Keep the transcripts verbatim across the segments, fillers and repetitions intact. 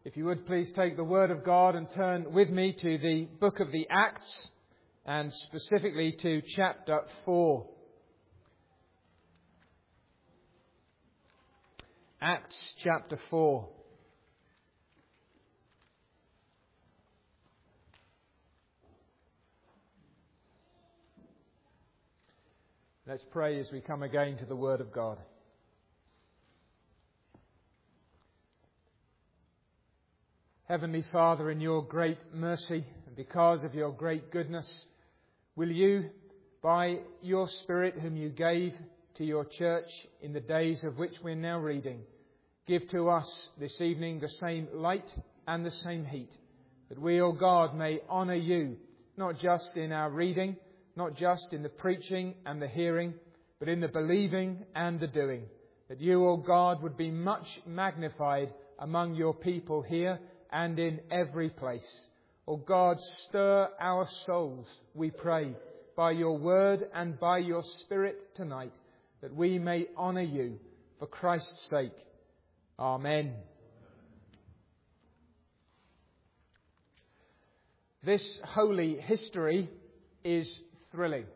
If you would please take the Word of God and turn with me to the book of the Acts, and specifically to chapter four. Acts chapter four. Let's pray as we come again to the Word of God. Heavenly Father, in your great mercy and because of your great goodness, will you, by your Spirit whom you gave to your church in the days of which we're now reading, give to us this evening the same light and the same heat, that we, O God, may honour you, not just in our reading, not just in the preaching and the hearing, but in the believing and the doing, that you, O God, would be much magnified among your people here and in every place. O God, stir our souls, we pray, by your word and by your Spirit tonight, that we may honour you for Christ's sake. Amen. This holy history is thrilling.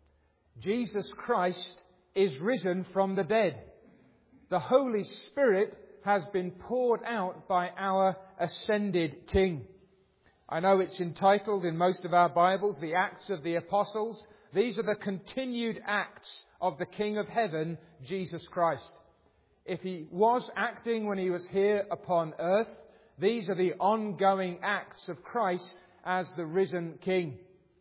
Jesus Christ is risen from the dead. The Holy Spirit has been poured out by our ascended King. I know it's entitled in most of our Bibles, the Acts of the Apostles. These are the continued acts of the King of Heaven, Jesus Christ. If he was acting when he was here upon earth, these are the ongoing acts of Christ as the risen King.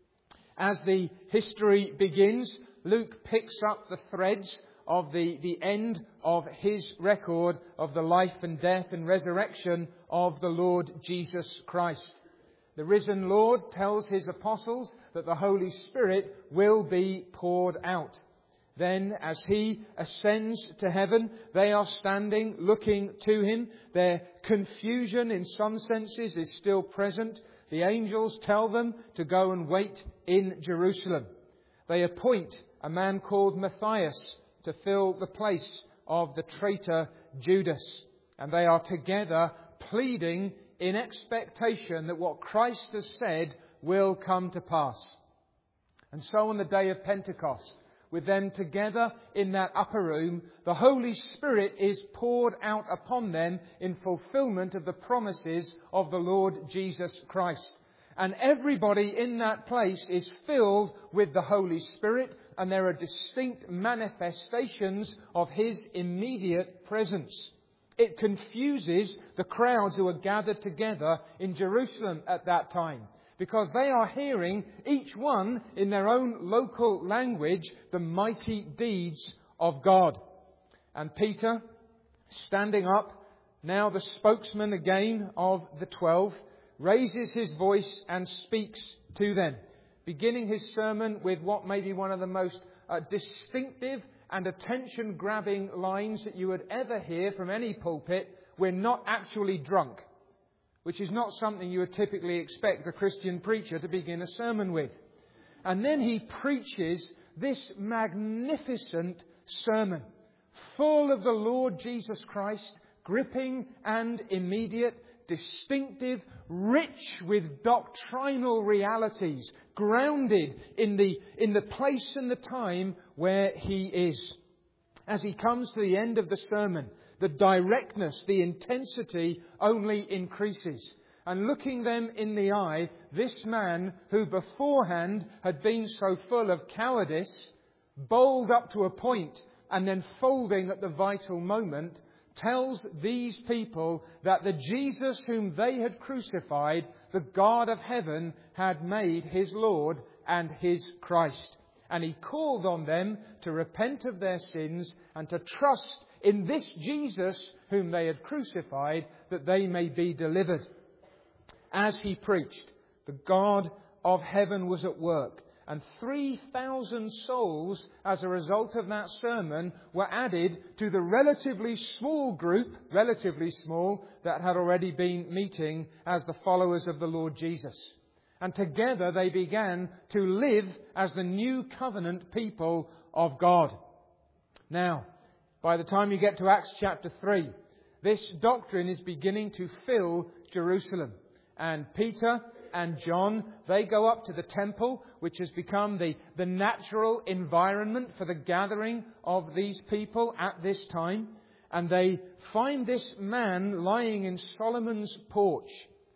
As the history begins, Luke picks up the threads of the, the end of his record of the life and death and resurrection of the Lord Jesus Christ. The risen Lord tells his apostles that the Holy Spirit will be poured out. Then, as he ascends to heaven, they are standing looking to him. Their confusion, in some senses, is still present. The angels tell them to go and wait in Jerusalem. They appoint a man called Matthias to fill the place of the traitor Judas. And they are together pleading in expectation that what Christ has said will come to pass. And so on the day of Pentecost, with them together in that upper room, the Holy Spirit is poured out upon them in fulfillment of the promises of the Lord Jesus Christ. And everybody in that place is filled with the Holy Spirit, and there are distinct manifestations of his immediate presence. It confuses the crowds who are gathered together in Jerusalem at that time, because they are hearing, each one in their own local language, the mighty deeds of God. And Peter, standing up, now the spokesman again of the twelve, raises his voice and speaks to them, beginning his sermon with what may be one of the most uh, distinctive and attention-grabbing lines that you would ever hear from any pulpit: "We're not actually drunk," which is not something you would typically expect a Christian preacher to begin a sermon with. And then he preaches this magnificent sermon, full of the Lord Jesus Christ, gripping and immediate, distinctive, rich with doctrinal realities, grounded in the, in the place and the time where he is. As he comes to the end of the sermon, the directness, the intensity only increases. And looking them in the eye, this man who beforehand had been so full of cowardice, bold up to a point and then folding at the vital moment, tells these people that the Jesus whom they had crucified, the God of heaven, had made his Lord and his Christ. And he called on them to repent of their sins and to trust in this Jesus whom they had crucified, that they may be delivered. As he preached, the God of heaven was at work, and three thousand souls, as a result of that sermon, were added to the relatively small group, relatively small, that had already been meeting as the followers of the Lord Jesus. And together they began to live as the new covenant people of God. Now, by the time you get to Acts chapter three, This doctrine is beginning to fill Jerusalem. And Peter and John, they go up to the temple, which has become the, the natural environment for the gathering of these people at this time. And they find this man lying in Solomon's porch.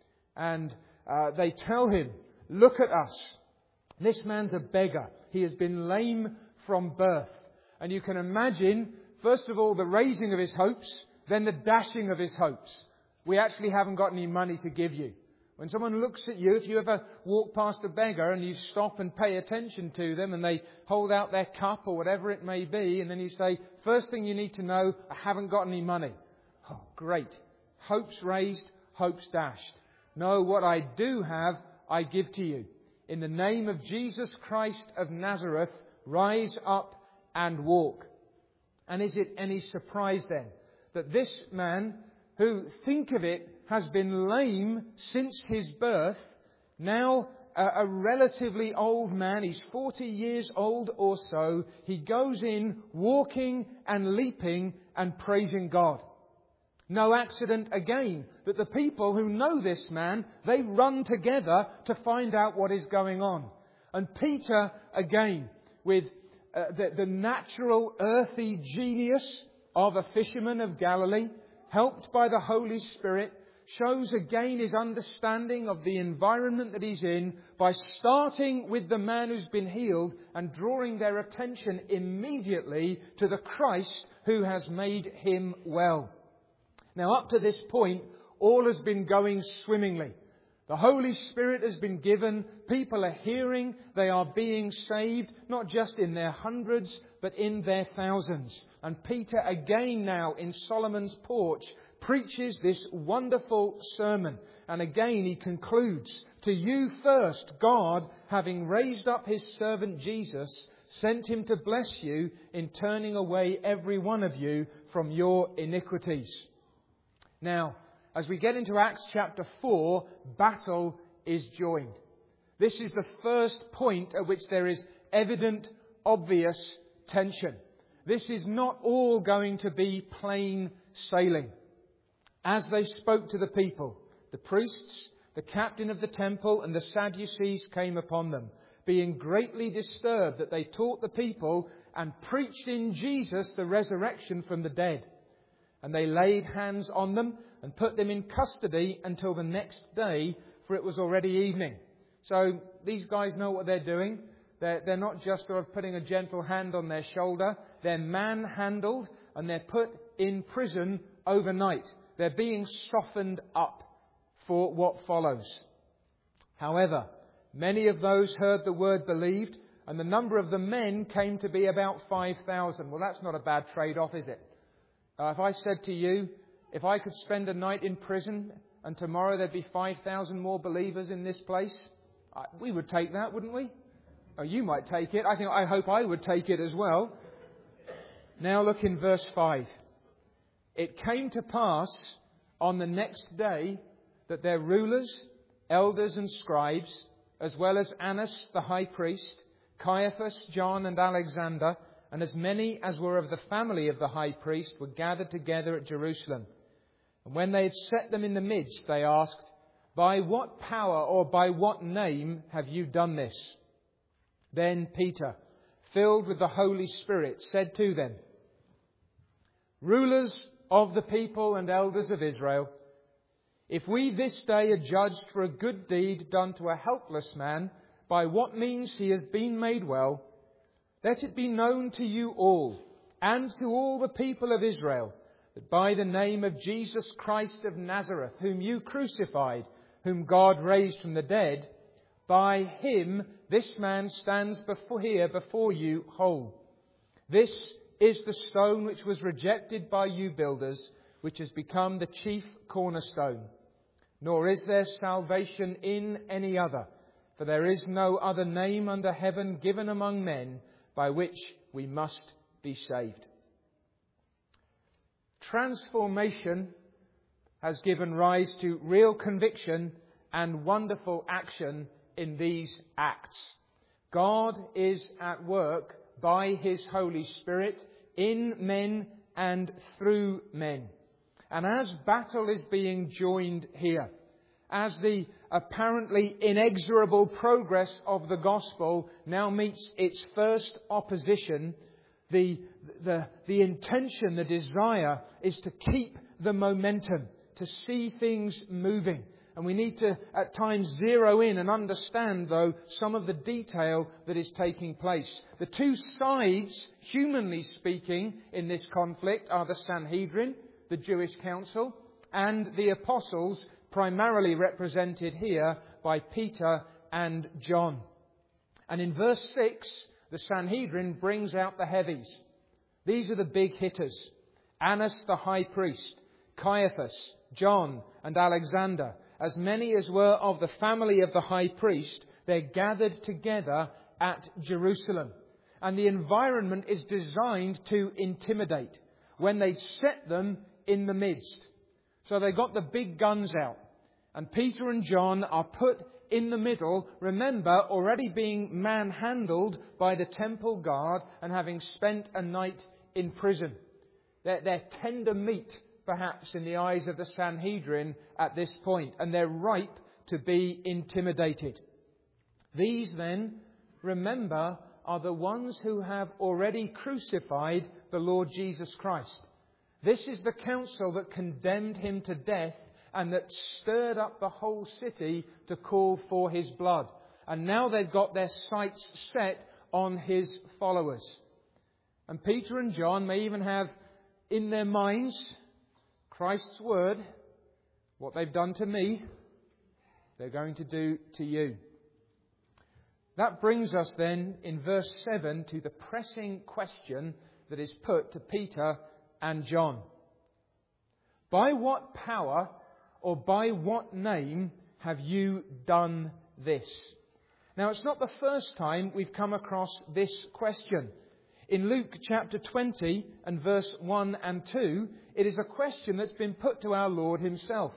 And uh, they tell him, "Look at us. This man's a beggar. He has been lame from birth." And you can imagine, first of all, the raising of his hopes, then the dashing of his hopes. "We actually haven't got any money to give you." When someone looks at you, if you ever walk past a beggar and you stop and pay attention to them and they hold out their cup or whatever it may be, and then you say, "First thing you need to know, I haven't got any money." Oh, great. Hopes raised, hopes dashed. "No, what I do have, I give to you. In the name of Jesus Christ of Nazareth, rise up and walk." And is it any surprise then that this man, who, think of it, has been lame since his birth, now a, a relatively old man, he's forty years old or so, he goes in walking and leaping and praising God. No accident again that the people who know this man, they run together to find out what is going on. And Peter, again, with uh, the, the natural earthy genius of a fisherman of Galilee, helped by the Holy Spirit, shows again his understanding of the environment that he's in by starting with the man who's been healed and drawing their attention immediately to the Christ who has made him well. Now, up to this point, all has been going swimmingly. The Holy Spirit has been given. People are hearing. They are being saved, not just in their hundreds, but in their thousands. And Peter, again now in Solomon's porch, preaches this wonderful sermon. And again he concludes, "To you first, God, having raised up his servant Jesus, sent him to bless you in turning away every one of you from your iniquities." Now, as we get into Acts chapter four, battle is joined. This is the first point at which there is evident, obvious tension. This is not all going to be plain sailing. As they spoke to the people, the priests, the captain of the temple, and the Sadducees came upon them, being greatly disturbed that they taught the people and preached in Jesus the resurrection from the dead. And they laid hands on them and put them in custody until the next day, for it was already evening. So these guys know what they're doing. They're, they're not just sort of putting a gentle hand on their shoulder. They're manhandled and they're put in prison overnight. They're being softened up for what follows. However, many of those heard the word believed, and the number of the men came to be about five thousand. Well, that's not a bad trade-off, is it? Uh, if I said to you, if I could spend a night in prison and tomorrow there'd be five thousand more believers in this place, uh, we would take that, wouldn't we? Oh, you might take it. I think, I hope I would take it as well. Now look in verse five. "It came to pass on the next day that their rulers, elders and scribes, as well as Annas the high priest, Caiaphas, John and Alexander, and as many as were of the family of the high priest, were gathered together at Jerusalem. And when they had set them in the midst, they asked, 'By what power or by what name have you done this?' Then Peter, filled with the Holy Spirit, said to them, 'Rulers of the people and elders of Israel, if we this day are judged for a good deed done to a helpless man, by what means he has been made well, let it be known to you all and to all the people of Israel that by the name of Jesus Christ of Nazareth, whom you crucified, whom God raised from the dead, by him this man stands before here before you whole. This is the stone which was rejected by you builders, which has become the chief cornerstone. Nor is there salvation in any other, for there is no other name under heaven given among men by which we must be saved.'" Transformation has given rise to real conviction and wonderful action in these acts. God is at work by his Holy Spirit in men and through men. And as battle is being joined here, as the apparently inexorable progress of the gospel now meets its first opposition, the, the, the intention, the desire is to keep the momentum, to see things moving. And we need to at times zero in and understand, though, some of the detail that is taking place. The two sides, humanly speaking, in this conflict are the Sanhedrin, the Jewish council, and the apostles, primarily represented here by Peter and John. And in verse six, the Sanhedrin brings out the heavies. These are the big hitters. Annas the high priest, Caiaphas, John and Alexander. As many as were of the family of the high priest, they're gathered together at Jerusalem. And the environment is designed to intimidate when they set them in the midst. So they got the big guns out. And Peter and John are put in the middle, remember, already being manhandled by the temple guard and having spent a night in prison. They're, they're tender meat, perhaps, in the eyes of the Sanhedrin at this point, and they're ripe to be intimidated. These, then, remember, are the ones who have already crucified the Lord Jesus Christ. This is the council that condemned him to death and that stirred up the whole city to call for his blood. And now they've got their sights set on his followers. And Peter and John may even have in their minds Christ's word, what they've done to me, they're going to do to you. That brings us then in verse seven to the pressing question that is put to Peter and John. By what power or by what name have you done this? Now, it's not the first time we've come across this question. In Luke chapter twenty and verse one and two, it is a question that's been put to our Lord himself.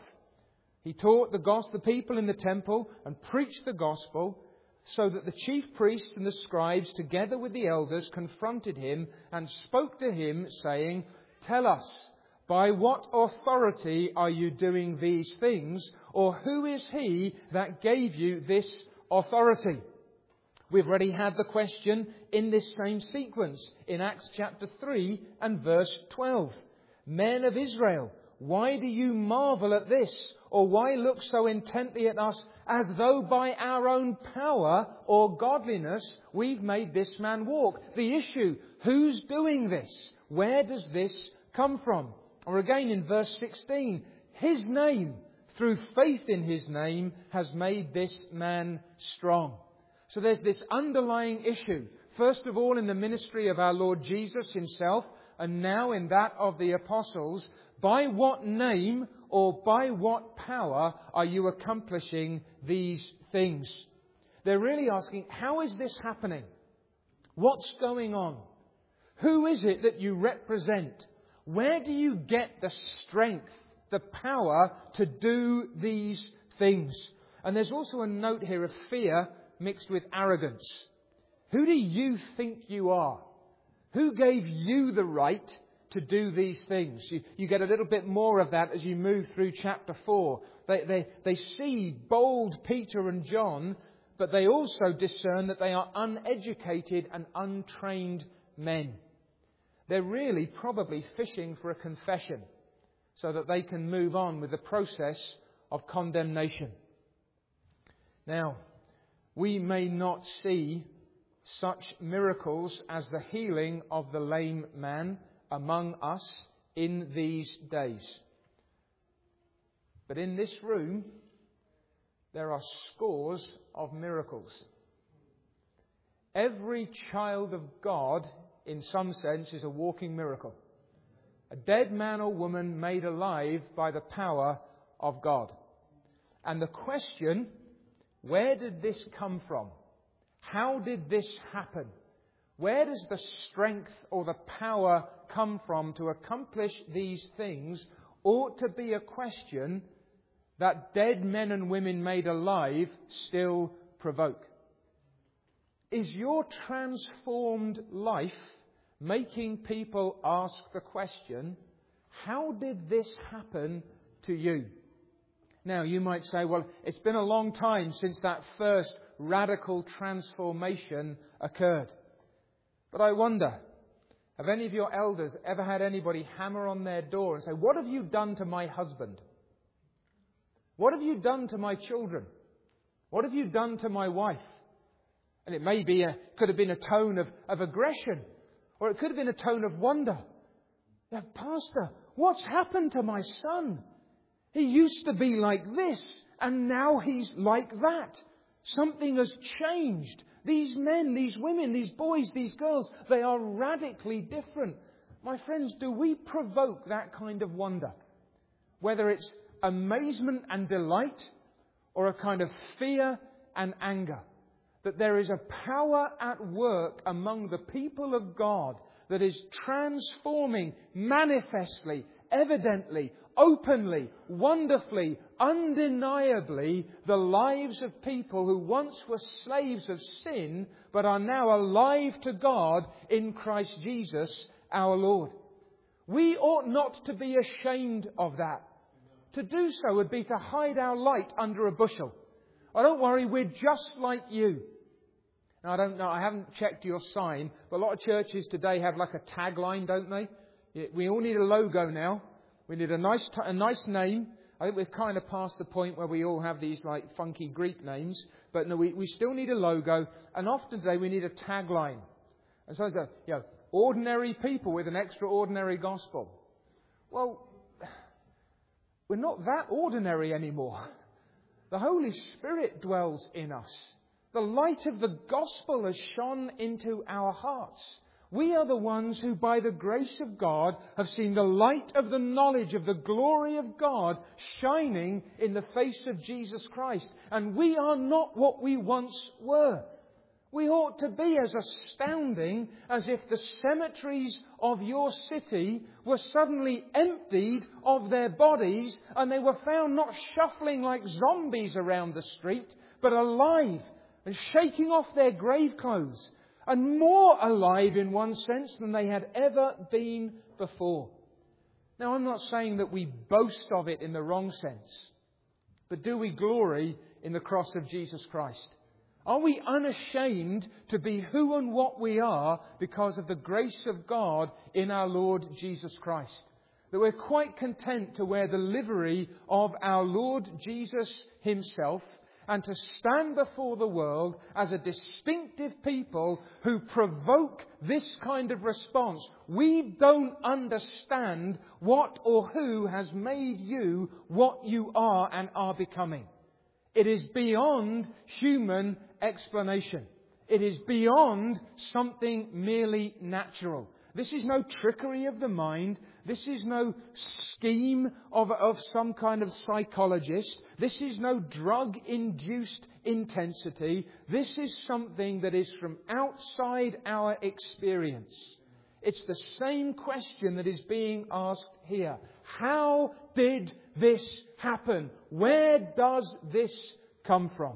He taught the gospel, the people in the temple, and preached the gospel, so that the chief priests and the scribes, together with the elders, confronted him and spoke to him, saying, "Tell us, by what authority are you doing these things? Or who is he that gave you this authority?" We've already had the question in this same sequence in Acts chapter three and verse twelve. Men of Israel, why do you marvel at this? Or why look so intently at us as though by our own power or godliness we've made this man walk? The issue, who's doing this? Where does this come from? Or again in verse sixteen, his name, through faith in his name, has made this man strong. So there's this underlying issue. First of all, in the ministry of our Lord Jesus himself, and now in that of the apostles, by what name or by what power are you accomplishing these things? They're really asking, how is this happening? What's going on? Who is it that you represent? Where do you get the strength, the power to do these things? And there's also a note here of fear mixed with arrogance. Who do you think you are? Who gave you the right to do these things? You, you get a little bit more of that as you move through chapter four. They, they, they see bold Peter and John, but they also discern that they are uneducated and untrained men. They're really probably fishing for a confession so that they can move on with the process of condemnation. Now, we may not see such miracles as the healing of the lame man among us in these days. But in this room, there are scores of miracles. Every child of God, in some sense, is a walking miracle. A dead man or woman made alive by the power of God. And the question, where did this come from? How did this happen? Where does the strength or the power come from to accomplish these things? Ought to be a question that dead men and women made alive still provoke. Is your transformed life making people ask the question, how did this happen to you? Now, you might say, well, it's been a long time since that first radical transformation occurred. But I wonder, have any of your elders ever had anybody hammer on their door and say, what have you done to my husband? What have you done to my children? What have you done to my wife? And it may be a, could have been a tone of, of aggression, or it could have been a tone of wonder. Yeah, Pastor, what's happened to my son? He used to be like this, and now he's like that. Something has changed. These men, these women, these boys, these girls, they are radically different. My friends, do we provoke that kind of wonder? Whether it's amazement and delight, or a kind of fear and anger. That there is a power at work among the people of God that is transforming manifestly, evidently, openly, wonderfully, undeniably the lives of people who once were slaves of sin but are now alive to God in Christ Jesus our Lord. We ought not to be ashamed of that. To do so would be to hide our light under a bushel. Oh, don't worry, we're just like you. Now, I don't know, I haven't checked your sign, but a lot of churches today have like a tagline, don't they? We all need a logo now. We need a nice, t- a nice name. I think we've kind of passed the point where we all have these like funky Greek names. But no, we, we still need a logo. And often today we need a tagline. And so it's a, you know, ordinary people with an extraordinary gospel. Well, we're not that ordinary anymore. The Holy Spirit dwells in us. The light of the gospel has shone into our hearts. We are the ones who, by the grace of God, have seen the light of the knowledge of the glory of God shining in the face of Jesus Christ. And we are not what we once were. We ought to be as astounding as if the cemeteries of your city were suddenly emptied of their bodies and they were found not shuffling like zombies around the street, but alive and shaking off their grave clothes. And more alive in one sense than they had ever been before. Now, I'm not saying that we boast of it in the wrong sense. But do we glory in the cross of Jesus Christ? Are we unashamed to be who and what we are because of the grace of God in our Lord Jesus Christ? That we're quite content to wear the livery of our Lord Jesus Himself, and to stand before the world as a distinctive people who provoke this kind of response. We don't understand what or who has made you what you are and are becoming. It is beyond human explanation. It is beyond something merely natural. This is no trickery of the mind. This is no scheme of, of some kind of psychologist. This is no drug-induced intensity. This is something that is from outside our experience. It's the same question that is being asked here. How did this happen? Where does this come from?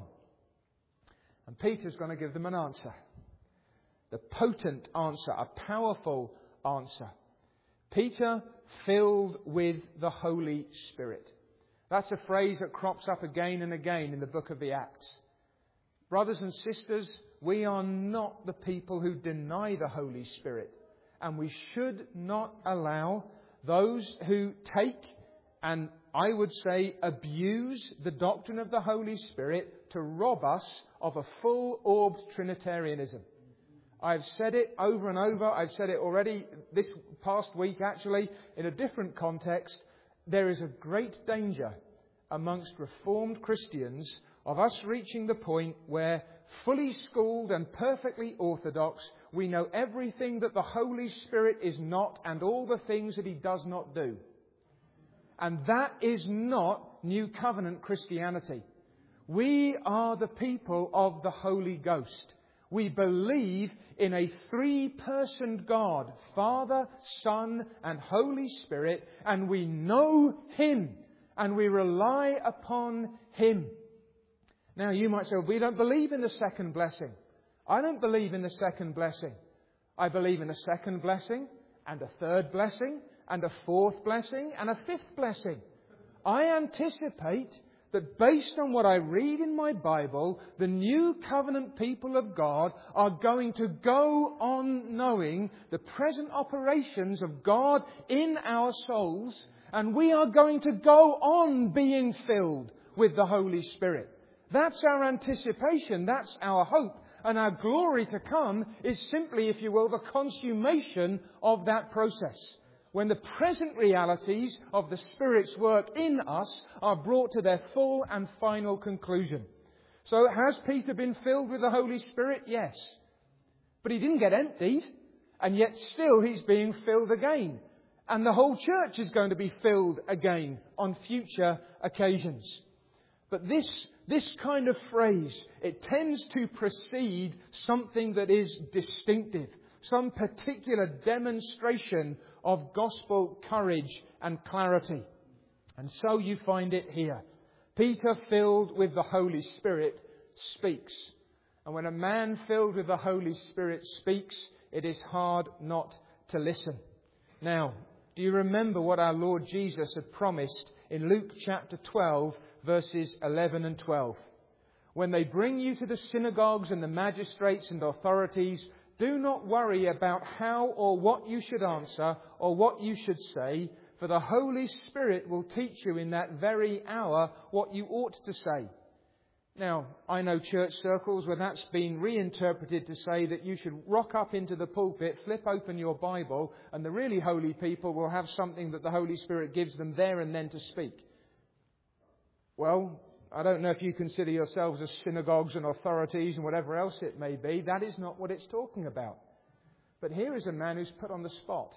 And Peter's going to give them an answer. The potent answer, a powerful answer. Peter filled with the Holy Spirit. That's a phrase that crops up again and again in the book of the Acts. Brothers and sisters, we are not the people who deny the Holy Spirit. And we should not allow those who take and, I would say, abuse the doctrine of the Holy Spirit to rob us of a full-orbed Trinitarianism. I've said it over and over. I've said it already this past week, actually, in a different context. There is a great danger amongst Reformed Christians of us reaching the point where, fully schooled and perfectly orthodox, we know everything that the Holy Spirit is not and all the things that He does not do. And that is not New Covenant Christianity. We are the people of the Holy Ghost. We believe in a three-personed God, Father, Son, and Holy Spirit, and we know Him, and we rely upon Him. Now, you might say, well, we don't believe in the second blessing. I don't believe in the second blessing. I believe in a second blessing, and a third blessing, and a fourth blessing and a fifth blessing. I anticipate that based on what I read in my Bible, the new covenant people of God are going to go on knowing the present operations of God in our souls, and we are going to go on being filled with the Holy Spirit. That's our anticipation, that's our hope, and our glory to come is simply, if you will, the consummation of that process, when the present realities of the Spirit's work in us are brought to their full and final conclusion. So has Peter been filled with the Holy Spirit? Yes. But he didn't get emptied, and yet still he's being filled again. And the whole church is going to be filled again on future occasions. But this, this kind of phrase, it tends to precede something that is distinctive, some particular demonstration of gospel courage and clarity. And so you find it here. Peter, filled with the Holy Spirit, speaks. And when a man filled with the Holy Spirit speaks, it is hard not to listen. Now, do you remember what our Lord Jesus had promised in Luke chapter twelve, verses eleven and twelve? When they bring you to the synagogues and the magistrates and authorities, do not worry about how or what you should answer or what you should say, for the Holy Spirit will teach you in that very hour what you ought to say. Now, I know church circles where that's been reinterpreted to say that you should rock up into the pulpit, flip open your Bible, and the really holy people will have something that the Holy Spirit gives them there and then to speak. Well, I don't know if you consider yourselves as synagogues and authorities and whatever else it may be. That is not what it's talking about. But here is a man who's put on the spot.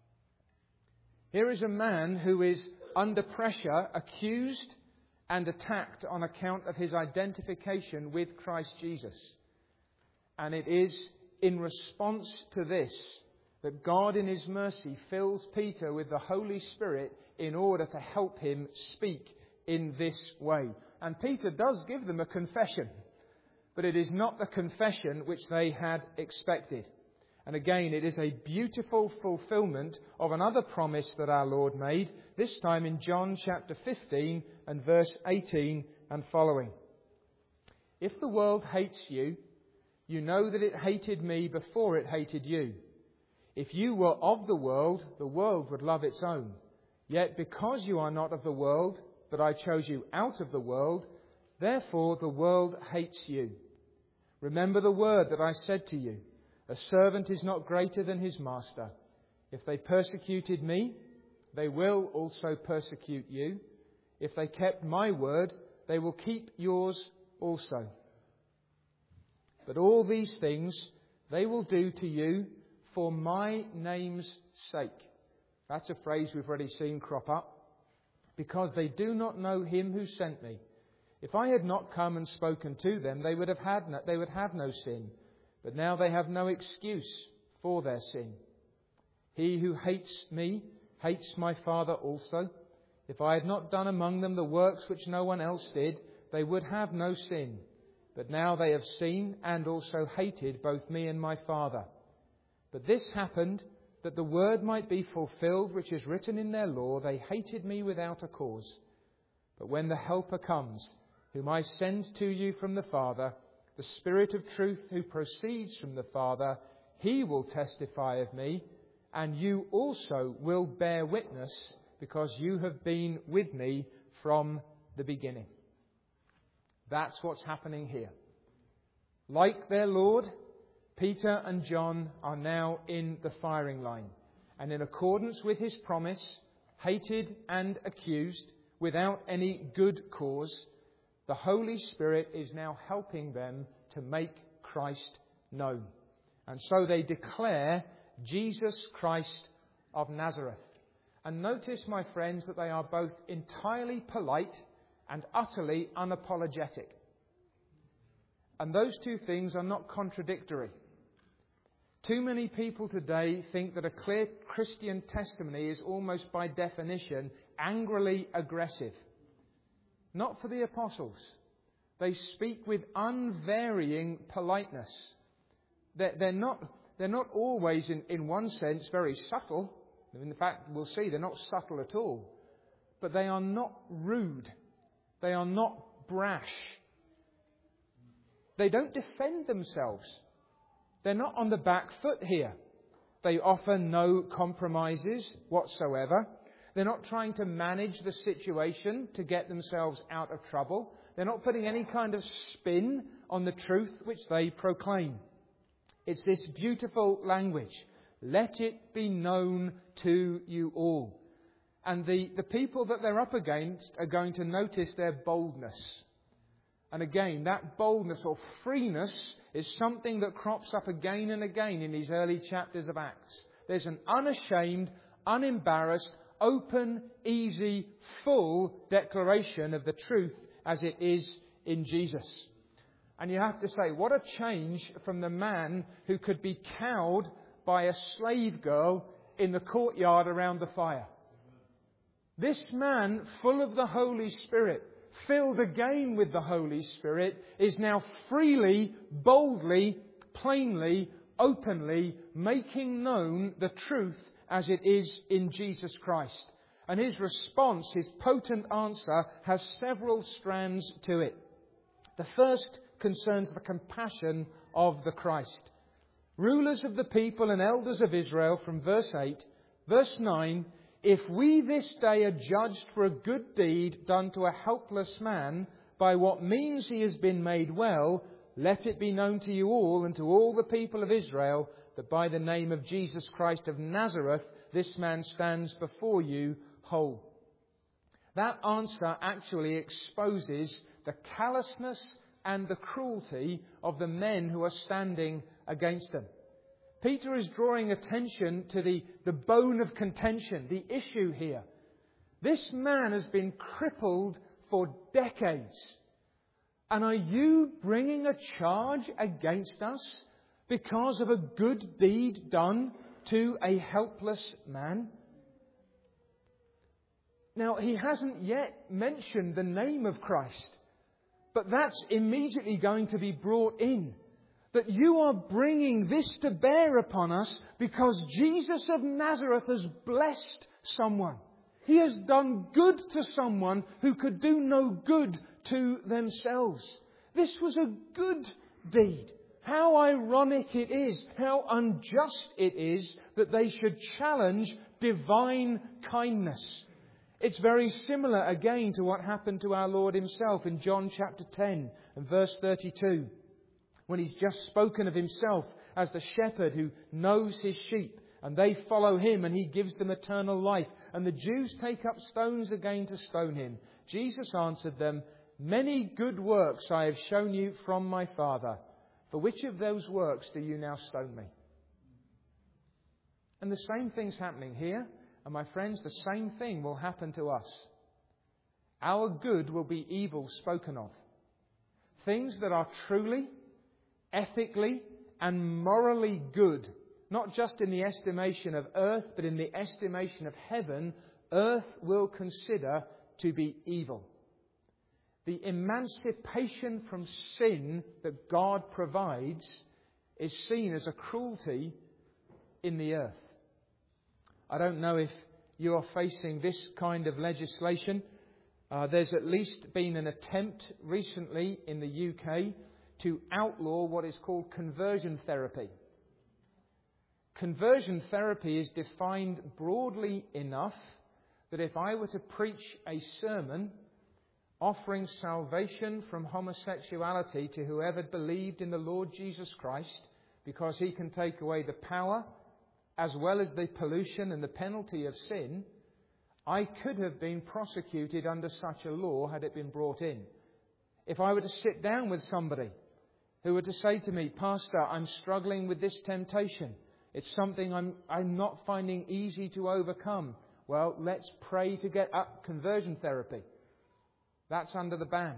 Here is a man who is under pressure, accused and attacked on account of his identification with Christ Jesus. And it is in response to this that God in His mercy fills Peter with the Holy Spirit in order to help him speak in this way. And Peter does give them a confession, but it is not the confession which they had expected. And again, it is a beautiful fulfillment of another promise that our Lord made, this time in John chapter fifteen and verse eighteen and following. If the world hates you, you know that it hated me before it hated you. If you were of the world, the world would love its own. Yet because you are not of the world, but I chose you out of the world, therefore the world hates you. Remember the word that I said to you. A servant is not greater than his master. If they persecuted me, they will also persecute you. If they kept my word, they will keep yours also. But all these things they will do to you for my name's sake. That's a phrase we've already seen crop up. Because they do not know him who sent me. If I had not come and spoken to them, they would have had no, they would have no sin. But now they have no excuse for their sin. He who hates me hates my Father also. If I had not done among them the works which no one else did, they would have no sin. But now they have seen and also hated both me and my Father. But this happened that the word might be fulfilled which is written in their law, they hated me without a cause. But when the Helper comes, whom I send to you from the Father, the Spirit of truth who proceeds from the Father, He will testify of me, and you also will bear witness, because you have been with me from the beginning. That's what's happening here. Like their Lord, Peter and John are now in the firing line. And in accordance with his promise, hated and accused, without any good cause, the Holy Spirit is now helping them to make Christ known. And so they declare Jesus Christ of Nazareth. And notice, my friends, that they are both entirely polite and utterly unapologetic. And those two things are not contradictory. Too many people today think that a clear Christian testimony is almost by definition angrily aggressive. Not for the apostles. They speak with unvarying politeness. They're, they're, not, they're not always, in, in one sense, very subtle. In fact, we'll see they're not subtle at all. But they are not rude. They are not brash. They don't defend themselves. They're not on the back foot here. They offer no compromises whatsoever. They're not trying to manage the situation to get themselves out of trouble. They're not putting any kind of spin on the truth which they proclaim. It's this beautiful language. Let it be known to you all. And the, the people that they're up against are going to notice their boldness. And again, that boldness or freeness is something that crops up again and again in these early chapters of Acts. There's an unashamed, unembarrassed, open, easy, full declaration of the truth as it is in Jesus. And you have to say, what a change from the man who could be cowed by a slave girl in the courtyard around the fire. This man, full of the Holy Spirit, filled again with the Holy Spirit, is now freely, boldly, plainly, openly making known the truth as it is in Jesus Christ. And his response, his potent answer, has several strands to it. The first concerns the compassion of the Christ. Rulers of the people and elders of Israel, from verse eight, verse nine, if we this day are judged for a good deed done to a helpless man, by what means he has been made well, let it be known to you all and to all the people of Israel that by the name of Jesus Christ of Nazareth, this man stands before you whole. That answer actually exposes the callousness and the cruelty of the men who are standing against them. Peter is drawing attention to the, the bone of contention, the issue here. This man has been crippled for decades. And are you bringing a charge against us because of a good deed done to a helpless man? Now, he hasn't yet mentioned the name of Christ, but that's immediately going to be brought in. That you are bringing this to bear upon us because Jesus of Nazareth has blessed someone. He has done good to someone who could do no good to themselves. This was a good deed. How ironic it is, how unjust it is that they should challenge divine kindness. It's very similar again to what happened to our Lord himself in John chapter ten and verse thirty-two. When he's just spoken of himself as the shepherd who knows his sheep, and they follow him and he gives them eternal life. And the Jews take up stones again to stone him. Jesus answered them, many good works I have shown you from my Father. For which of those works do you now stone me? And the same thing's happening here. And my friends, the same thing will happen to us. Our good will be evil spoken of. Things that are truly, ethically and morally good, not just in the estimation of earth, but in the estimation of heaven, earth will consider to be evil. The emancipation from sin that God provides is seen as a cruelty in the earth. I don't know if you are facing this kind of legislation. Uh, there's at least been an attempt recently in the U K to outlaw what is called conversion therapy. Conversion therapy is defined broadly enough that if I were to preach a sermon offering salvation from homosexuality to whoever believed in the Lord Jesus Christ, because he can take away the power as well as the pollution and the penalty of sin, I could have been prosecuted under such a law had it been brought in. If I were to sit down with somebody who were to say to me, Pastor, I'm struggling with this temptation. It's something I'm, I'm not finding easy to overcome. Well, let's pray to get up conversion therapy. That's under the ban.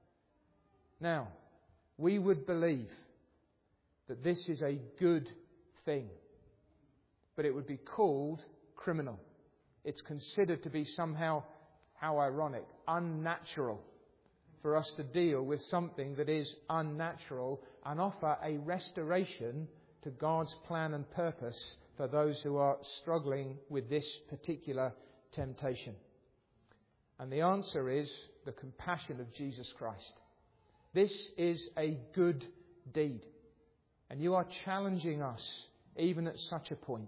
Now, we would believe that this is a good thing, but it would be called criminal. It's considered to be somehow, how ironic, unnatural for us to deal with something that is unnatural and offer a restoration to God's plan and purpose for those who are struggling with this particular temptation? And the answer is the compassion of Jesus Christ. This is a good deed. And you are challenging us even at such a point.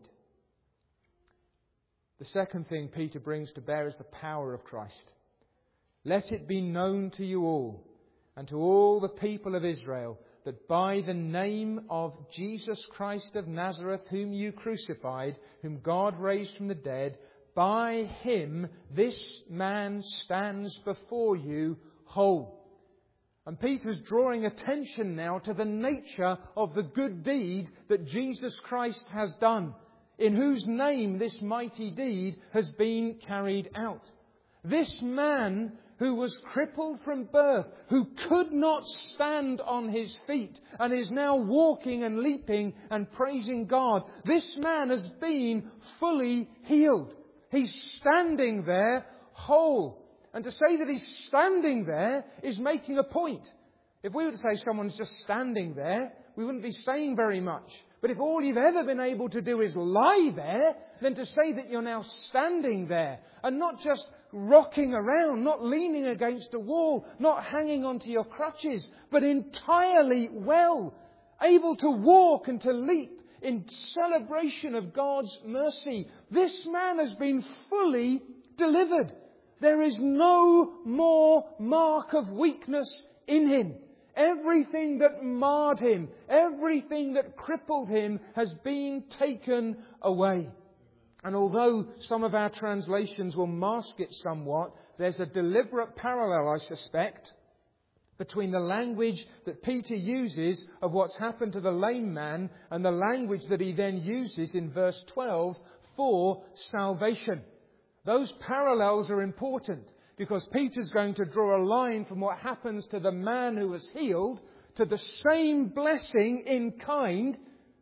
The second thing Peter brings to bear is the power of Christ. Let it be known to you all and to all the people of Israel that by the name of Jesus Christ of Nazareth, whom you crucified, whom God raised from the dead, by Him this man stands before you whole. And Peter's drawing attention now to the nature of the good deed that Jesus Christ has done, in whose name this mighty deed has been carried out. This man who was crippled from birth, who could not stand on his feet and is now walking and leaping and praising God, this man has been fully healed. He's standing there whole. And to say that he's standing there is making a point. If we were to say someone's just standing there, we wouldn't be saying very much. But if all you've ever been able to do is lie there, then to say that you're now standing there and not just rocking around, not leaning against a wall, not hanging onto your crutches, but entirely well, able to walk and to leap in celebration of God's mercy. This man has been fully delivered. There is no more mark of weakness in him. Everything that marred him, everything that crippled him has been taken away. And although some of our translations will mask it somewhat, there's a deliberate parallel, I suspect, between the language that Peter uses of what's happened to the lame man and the language that he then uses in verse twelve for salvation. Those parallels are important because Peter's going to draw a line from what happens to the man who was healed to the same blessing in kind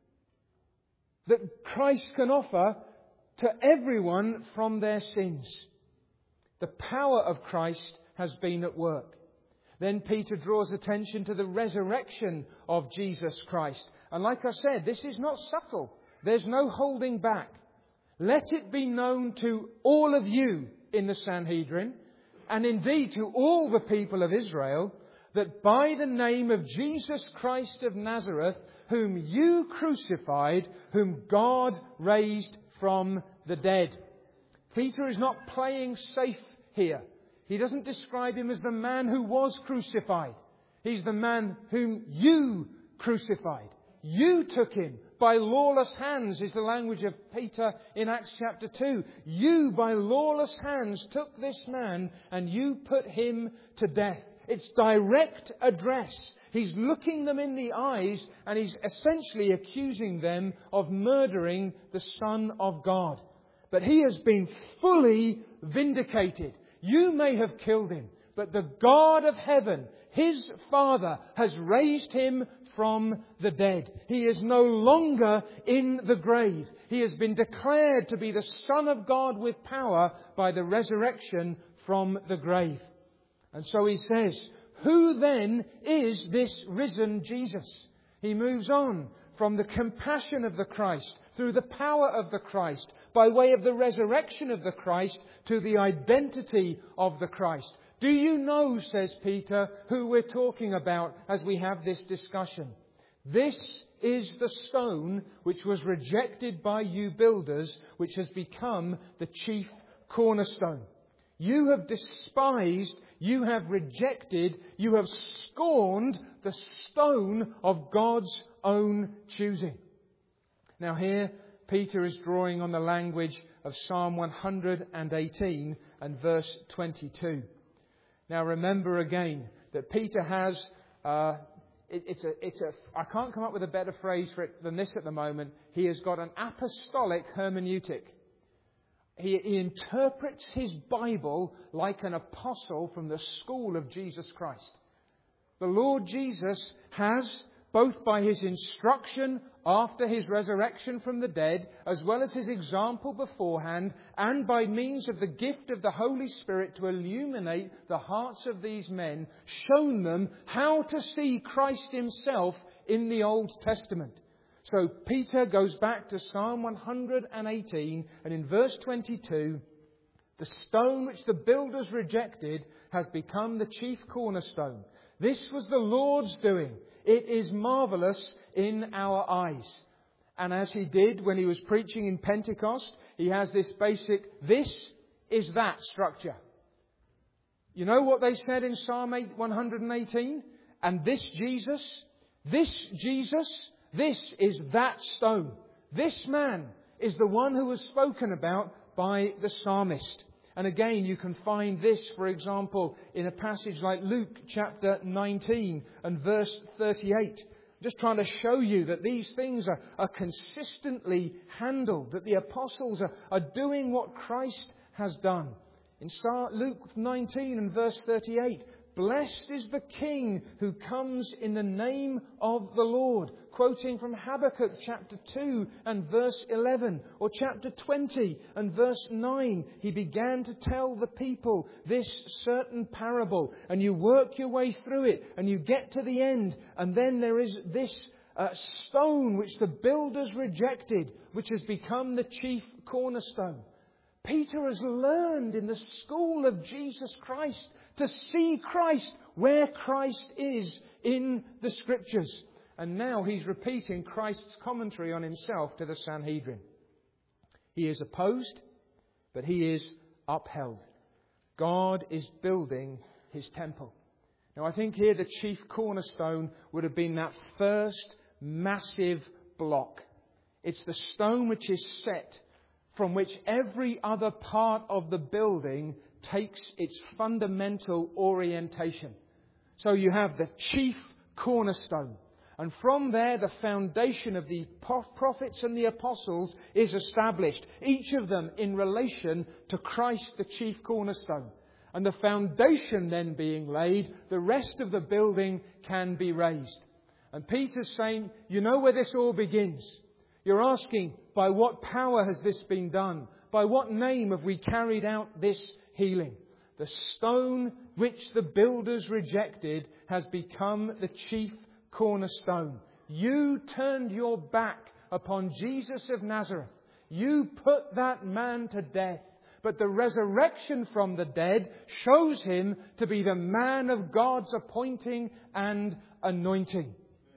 that Christ can offer to everyone from their sins. The power of Christ has been at work. Then Peter draws attention to the resurrection of Jesus Christ. And like I said, this is not subtle. There's no holding back. Let it be known to all of you in the Sanhedrin, and indeed to all the people of Israel, that by the name of Jesus Christ of Nazareth, whom you crucified, whom God raised from the dead. Peter is not playing safe here. He doesn't describe him as the man who was crucified. He's the man whom you crucified. You took him by lawless hands, is the language of Peter in Acts chapter two. You by lawless hands took this man and you put him to death. It's direct address. He's looking them in the eyes and he's essentially accusing them of murdering the Son of God. But he has been fully vindicated. You may have killed him, but the God of heaven, his Father, has raised him from the dead. He is no longer in the grave. He has been declared to be the Son of God with power by the resurrection from the grave. And so he says, who then is this risen Jesus? He moves on from the compassion of the Christ, through the power of the Christ, by way of the resurrection of the Christ, to the identity of the Christ. Do you know, says Peter, who we're talking about as we have this discussion? This is the stone which was rejected by you builders, which has become the chief cornerstone. You have despised, you have rejected, you have scorned the stone of God's own choosing. Now here, Peter is drawing on the language of Psalm one hundred eighteen and verse twenty-two. Now remember again that Peter has, uh, it, it's a, it's a, I can't come up with a better phrase for it than this at the moment. He has got an apostolic hermeneutic. He, he interprets his Bible like an apostle from the school of Jesus Christ. The Lord Jesus has, both by his instruction after his resurrection from the dead, as well as his example beforehand, and by means of the gift of the Holy Spirit to illuminate the hearts of these men, shown them how to see Christ himself in the Old Testament. So Peter goes back to Psalm one hundred eighteen, and in verse twenty-two, the stone which the builders rejected has become the chief cornerstone. This was the Lord's doing. It is marvellous in our eyes. And as he did when he was preaching in Pentecost, he has this basic, this is that structure. You know what they said in Psalm one hundred eighteen? And this Jesus, this Jesus, this is that stone. This man is the one who was spoken about by the psalmist. And again, you can find this, for example, in a passage like Luke chapter nineteen and verse thirty-eight. Just trying to show you that these things are, are consistently handled, that the apostles are, are doing what Christ has done. In Luke nineteen and verse thirty-eight, blessed is the King who comes in the name of the Lord. Quoting from Habakkuk chapter two and verse eleven, or chapter twenty and verse nine, he began to tell the people this certain parable, and you work your way through it and you get to the end, and then there is this uh, stone which the builders rejected, which has become the chief cornerstone. Peter has learned in the school of Jesus Christ to see Christ where Christ is in the Scriptures. And now he's repeating Christ's commentary on himself to the Sanhedrin. He is opposed, but he is upheld. God is building his temple. Now I think here the chief cornerstone would have been that first massive block. It's the stone which is set from which every other part of the building takes its fundamental orientation. So you have the chief cornerstone. And from there, the foundation of the prophets and the apostles is established, each of them in relation to Christ, the chief cornerstone. And the foundation then being laid, the rest of the building can be raised. And Peter's saying, you know where this all begins. You're asking, by what power has this been done? By what name have we carried out this healing? The stone which the builders rejected has become the chief cornerstone. You turned your back upon Jesus of Nazareth. You put that man to death. But the resurrection from the dead shows him to be the man of God's appointing and anointing.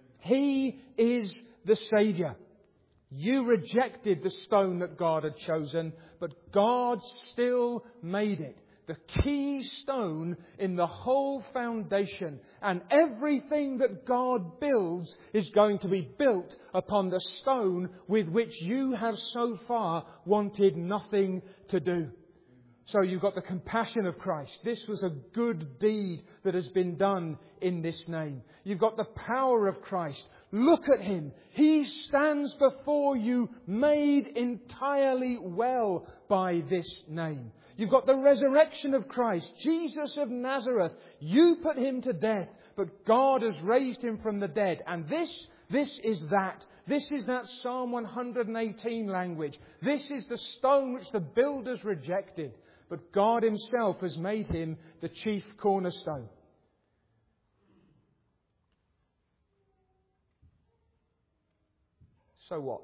He is the Saviour. You rejected the stone that God had chosen, but God still made it the key stone in the whole foundation. And everything that God builds is going to be built upon the stone with which you have so far wanted nothing to do. So you've got the compassion of Christ. This was a good deed that has been done in this name. You've got the power of Christ. Look at Him. He stands before you made entirely well by this name. You've got the resurrection of Christ, Jesus of Nazareth. You put Him to death, but God has raised Him from the dead. And this, this is that. This is that Psalm one hundred eighteen language. This is the stone which the builders rejected. But God Himself has made Him the chief cornerstone. So what?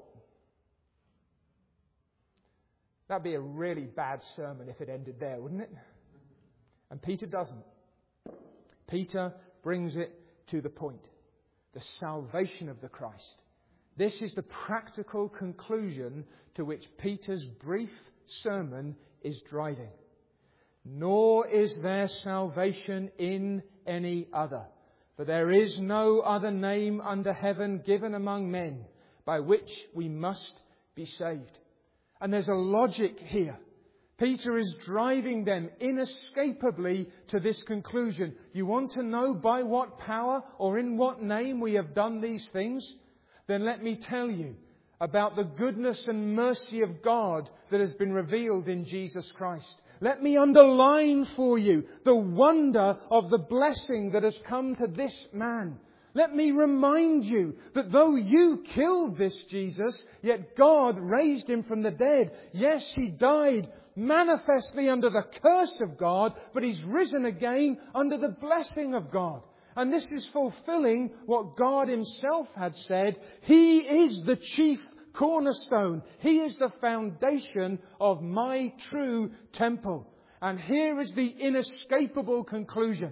That'd be a really bad sermon if it ended there, wouldn't it? And Peter doesn't. Peter brings it to the point. The salvation of the Christ. This is the practical conclusion to which Peter's brief sermon is driving. Nor is there salvation in any other. For there is no other name under heaven given among men by which we must be saved. And there's a logic here. Peter is driving them inescapably to this conclusion. You want to know by what power or in what name we have done these things? Then let me tell you about the goodness and mercy of God that has been revealed in Jesus Christ. Let me underline for you the wonder of the blessing that has come to this man. Let me remind you that though you killed this Jesus, yet God raised Him from the dead. Yes, He died manifestly under the curse of God, but He's risen again under the blessing of God. And this is fulfilling what God Himself had said. He is the chief cornerstone. He is the foundation of my true temple. And here is the inescapable conclusion.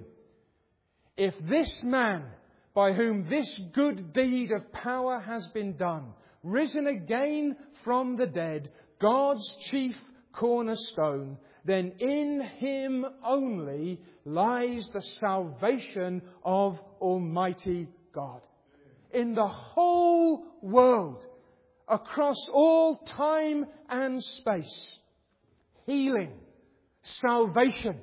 If this man, by whom this good deed of power has been done, risen again from the dead, God's chief cornerstone, then in Him only lies the salvation of Almighty God. In the whole world, across all time and space, healing, salvation,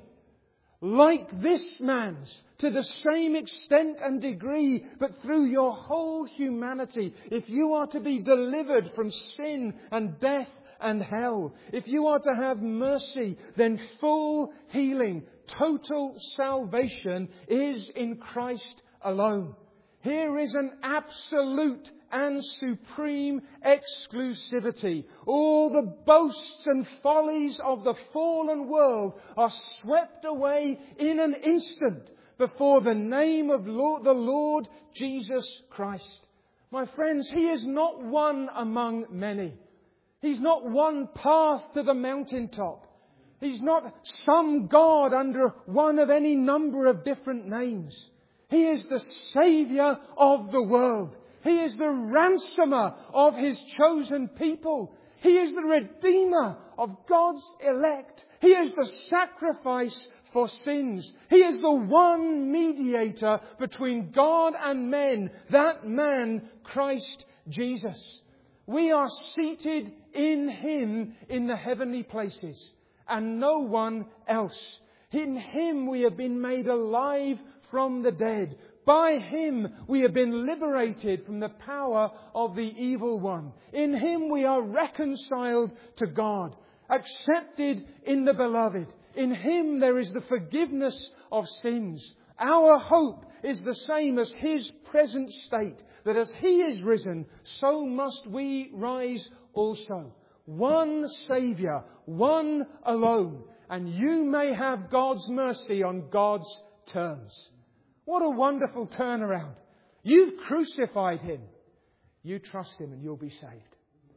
like this man's, to the same extent and degree, but through your whole humanity. If you are to be delivered from sin and death and hell, if you are to have mercy, then full healing, total salvation is in Christ alone. Here is an absolute and supreme exclusivity. All the boasts and follies of the fallen world are swept away in an instant before the name of Lord, the Lord Jesus Christ. My friends, He is not one among many. He's not one path to the mountaintop. He's not some God under one of any number of different names. He is the Saviour of the world. He is the ransomer of His chosen people. He is the Redeemer of God's elect. He is the sacrifice for sins. He is the one mediator between God and men. That man, Christ Jesus. We are seated in Him in the heavenly places, and no one else. In Him we have been made alive from the dead. By Him we have been liberated from the power of the evil one. In Him we are reconciled to God, accepted in the Beloved. In Him there is the forgiveness of sins. Our hope is the same as His present state, that as He is risen, so must we rise also. One Saviour, one alone, and you may have God's mercy on God's terms. What a wonderful turnaround. You've crucified Him. You trust Him and you'll be saved.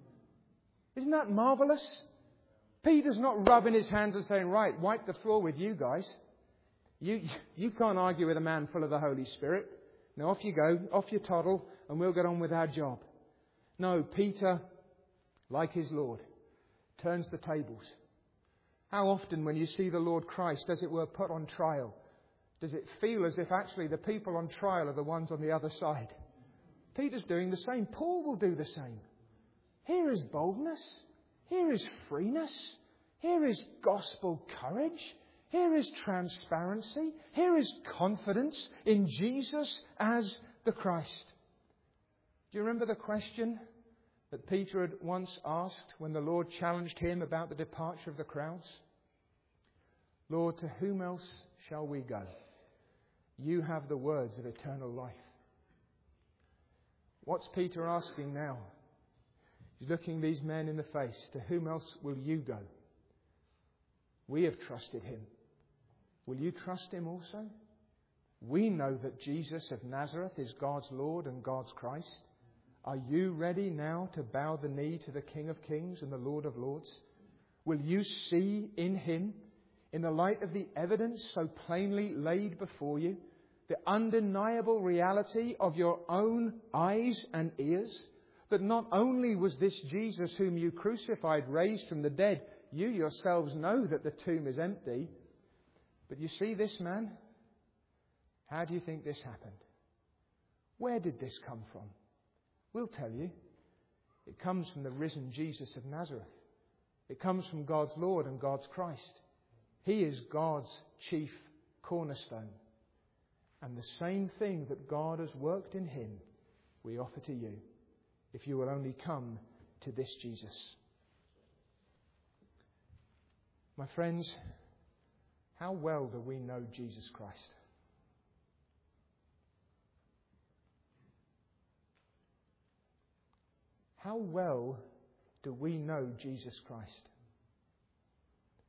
Isn't that marvellous? Peter's not rubbing his hands and saying, right, wipe the floor with you guys. You, you can't argue with a man full of the Holy Spirit. Now off you go, off you toddle, and we'll get on with our job. No, Peter, like his Lord, turns the tables. How often when you see the Lord Christ, as it were, put on trial, does it feel as if actually the people on trial are the ones on the other side? Peter's doing the same. Paul will do the same. Here is boldness. Here is freeness. Here is gospel courage. Here is transparency. Here is confidence in Jesus as the Christ. Do you remember the question that Peter had once asked when the Lord challenged him about the departure of the crowds? Lord, to whom else shall we go? You have the words of eternal life. What's Peter asking now? He's looking these men in the face. To whom else will you go? We have trusted Him. Will you trust Him also? We know that Jesus of Nazareth is God's Lord and God's Christ. Are you ready now to bow the knee to the King of Kings and the Lord of Lords? Will you see in Him, in the light of the evidence so plainly laid before you, the undeniable reality of your own eyes and ears? That not only was this Jesus whom you crucified raised from the dead, you yourselves know that the tomb is empty. But you see this man? How do you think this happened? Where did this come from? We'll tell you. It comes from the risen Jesus of Nazareth. It comes from God's Lord and God's Christ. He is God's chief cornerstone. And the same thing that God has worked in Him, we offer to you, if you will only come to this Jesus. My friends, how well do we know Jesus Christ? How well do we know Jesus Christ?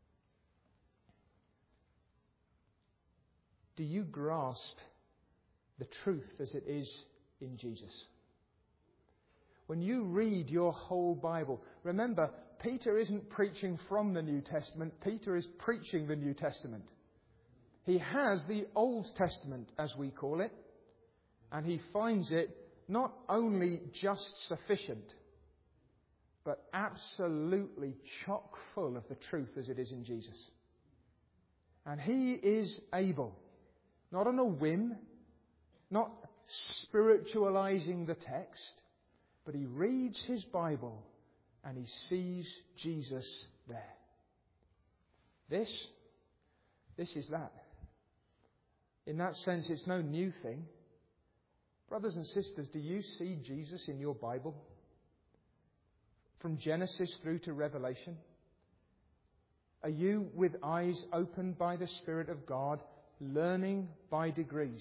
Do you grasp the truth as it is in Jesus. When you read your whole Bible, remember, Peter isn't preaching from the New Testament. Peter is preaching the New Testament. He has the Old Testament, as we call it, and he finds it not only just sufficient, but absolutely chock full of the truth as it is in Jesus. And he is able, not on a whim, not spiritualizing the text, but he reads his Bible and he sees Jesus there. This, this is that. In that sense, it's no new thing. Brothers and sisters, do you see Jesus in your Bible? From Genesis through to Revelation? Are you, with eyes opened by the Spirit of God, learning by degrees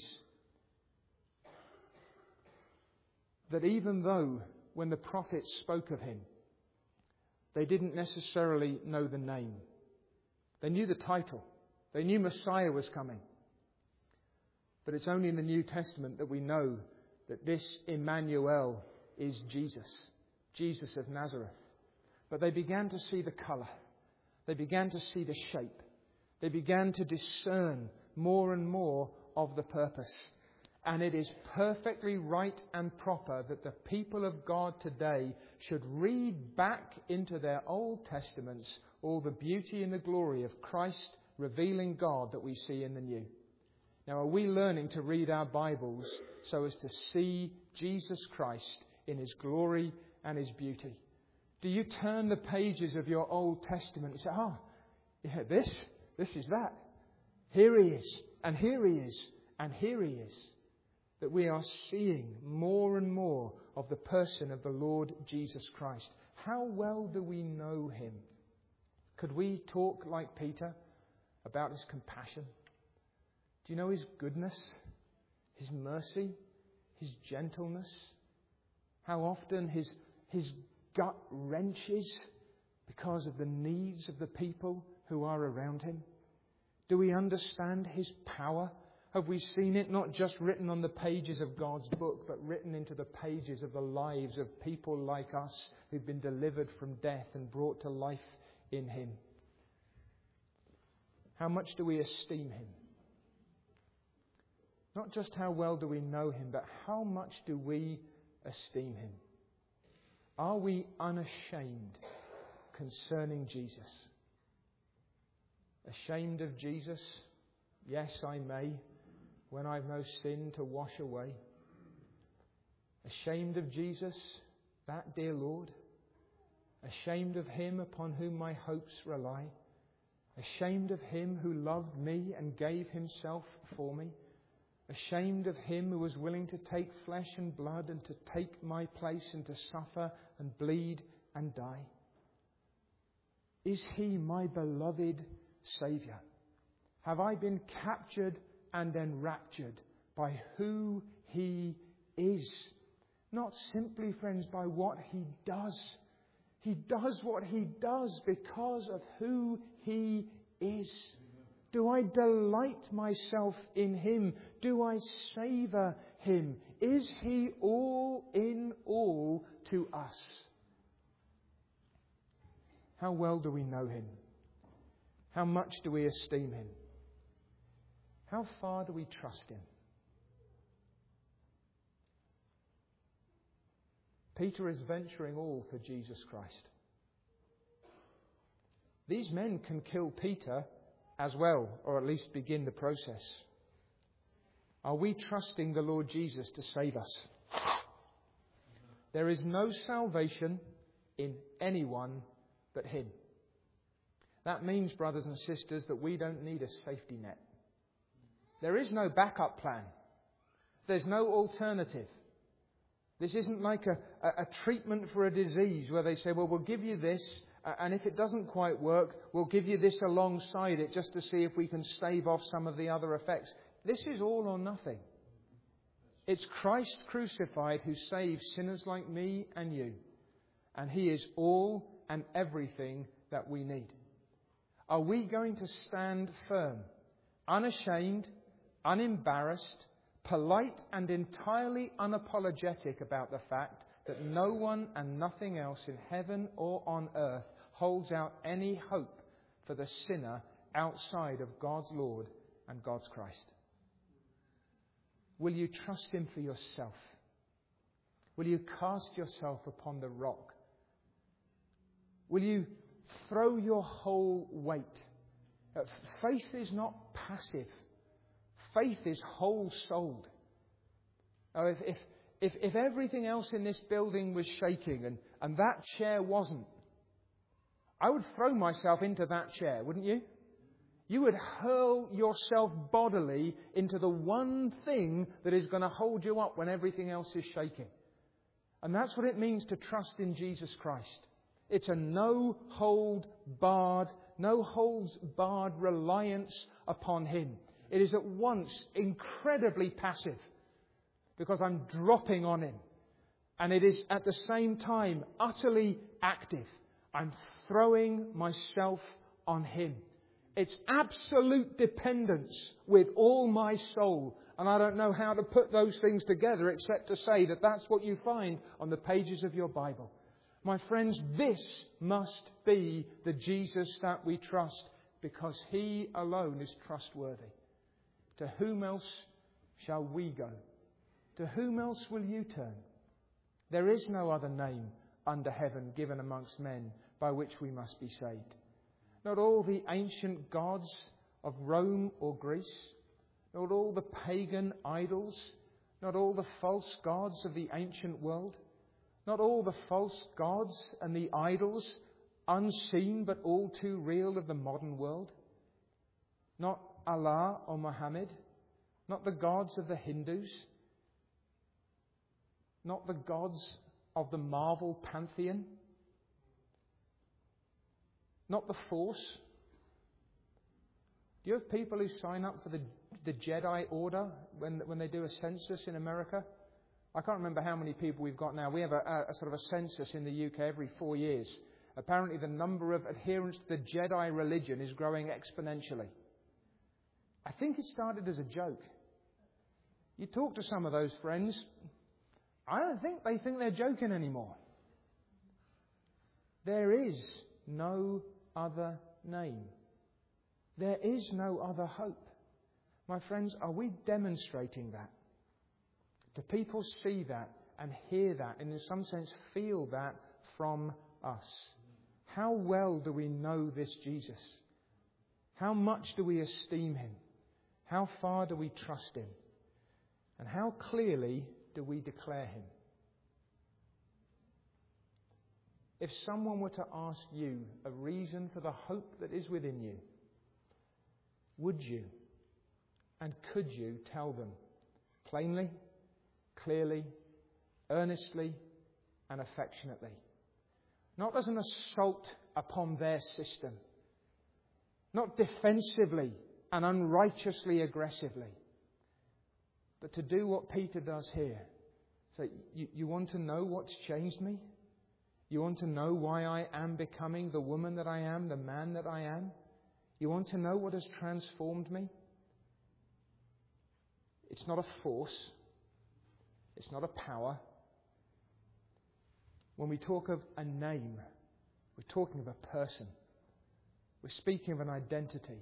that even though when the prophets spoke of him, they didn't necessarily know the name. They knew the title. They knew Messiah was coming. But it's only in the New Testament that we know that this Emmanuel is Jesus, Jesus of Nazareth. But they began to see the colour. They began to see the shape. They began to discern more and more of the purpose. And it is perfectly right and proper that the people of God today should read back into their Old Testaments all the beauty and the glory of Christ revealing God that we see in the New. Now, are we learning to read our Bibles so as to see Jesus Christ in his glory and his beauty? Do you turn the pages of your Old Testament and say, oh, yeah, this, this is that. Here he is, and here he is, and here he is. That we are seeing more and more of the person of the Lord Jesus Christ. How well do we know him? Could we talk like Peter about his compassion? Do you know his goodness, his mercy, his gentleness? How often his, his gut wrenches because of the needs of the people who are around him? Do we understand his power? Have we seen it not just written on the pages of God's book, but written into the pages of the lives of people like us who've been delivered from death and brought to life in him? How much do we esteem him? Not just how well do we know him, but how much do we esteem him? Are we unashamed concerning Jesus? Ashamed of Jesus? Yes, I may, when I've no sin to wash away. Ashamed of Jesus, that dear Lord? Ashamed of him upon whom my hopes rely? Ashamed of him who loved me and gave himself for me? Ashamed of him who was willing to take flesh and blood and to take my place and to suffer and bleed and die? Is he my beloved Saviour? Have I been captured and enraptured by who he is? Not simply, friends, by what he does. He does what he does because of who he is. Do I delight myself in him? Do I savour him? Is he all in all to us? How well do we know him? How much do we esteem him? How far do we trust him? Peter is venturing all for Jesus Christ. These men can kill Peter as well, or at least begin the process. Are we trusting the Lord Jesus to save us? There is no salvation in anyone but him. That means, brothers and sisters, that we don't need a safety net. There is no backup plan. There's no alternative. This isn't like a, a, a treatment for a disease where they say, well, we'll give you this, and if it doesn't quite work, we'll give you this alongside it just to see if we can stave off some of the other effects. This is all or nothing. It's Christ crucified who saves sinners like me and you. And he is all and everything that we need. Are we going to stand firm, unashamed, unembarrassed, polite and entirely unapologetic about the fact that no one and nothing else in heaven or on earth holds out any hope for the sinner outside of God's Lord and God's Christ. Will you trust Him for yourself? Will you cast yourself upon the rock? Will you throw your whole weight? Uh, faith is not passive. Faith is whole-souled. Oh, if, if, if, if everything else in this building was shaking and, and that chair wasn't, I would throw myself into that chair, wouldn't you? You would hurl yourself bodily into the one thing that is going to hold you up when everything else is shaking. And that's what it means to trust in Jesus Christ. It's a no-hold-barred, no-holds-barred reliance upon Him. It is at once incredibly passive because I'm dropping on Him. And it is at the same time utterly active. I'm throwing myself on Him. It's absolute dependence with all my soul. And I don't know how to put those things together except to say that that's what you find on the pages of your Bible. My friends, this must be the Jesus that we trust because He alone is trustworthy. To whom else shall we go? To whom else will you turn? There is no other name under heaven given amongst men by which we must be saved. Not all the ancient gods of Rome or Greece, not all the pagan idols, not all the false gods of the ancient world, not all the false gods and the idols, unseen but all too real of the modern world, not Allah or Muhammad, not the gods of the Hindus, not the gods of the Marvel pantheon, not the Force. Do you have people who sign up for the, the Jedi Order when, when they do a census in America? I can't remember how many people we've got now. We have a, a, a sort of a census in the U K every four years. Apparently the number of adherents to the Jedi religion is growing exponentially. I think it started as a joke. You talk to some of those friends, I don't think they think they're joking anymore. There is no other name. There is no other hope. My friends, are we demonstrating that? Do people see that and hear that and in some sense feel that from us? How well do we know this Jesus? How much do we esteem Him? How far do we trust Him? And how clearly do we declare Him? If someone were to ask you a reason for the hope that is within you, would you and could you tell them plainly, clearly, earnestly and affectionately? Not as an assault upon their system, not defensively and unrighteously aggressively, but to do what Peter does here. So you, you want to know what's changed me? You want to know why I am becoming the woman that I am, the man that I am? You want to know what has transformed me? It's not a force. It's not a power. When we talk of a name, we're talking of a person. We're speaking of an identity.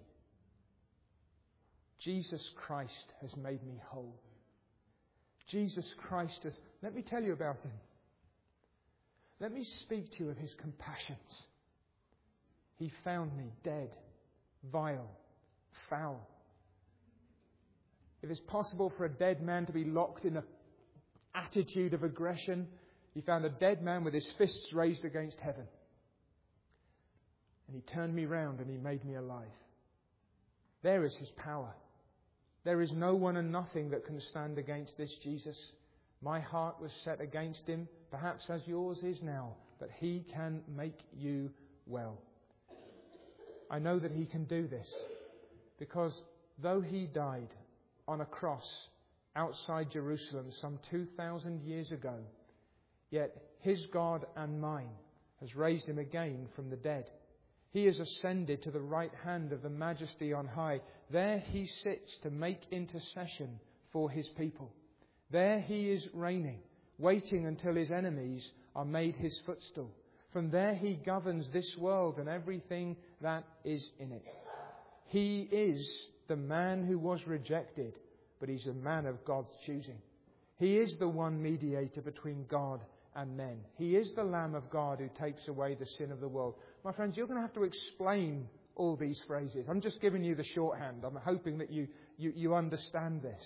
Jesus Christ has made me whole. Jesus Christ has... Let me tell you about Him. Let me speak to you of His compassions. He found me dead, vile, foul. If it's possible for a dead man to be locked in an attitude of aggression, He found a dead man with his fists raised against heaven. And He turned me round and He made me alive. There is His power. There is no one and nothing that can stand against this Jesus. My heart was set against Him, perhaps as yours is now, but He can make you well. I know that He can do this because though He died on a cross outside Jerusalem some two thousand years ago, yet His God and mine has raised Him again from the dead. He has ascended to the right hand of the Majesty on high. There He sits to make intercession for his people. There he is reigning, waiting until his enemies are made his footstool. From there he governs this world and everything that is in it. He is the man who was rejected, but he's a man of God's choosing. He is the one mediator between God and men. He is the Lamb of God who takes away the sin of the world. My friends, you're going to have to explain all these phrases. I'm just giving you the shorthand. I'm hoping that you, you, you understand this.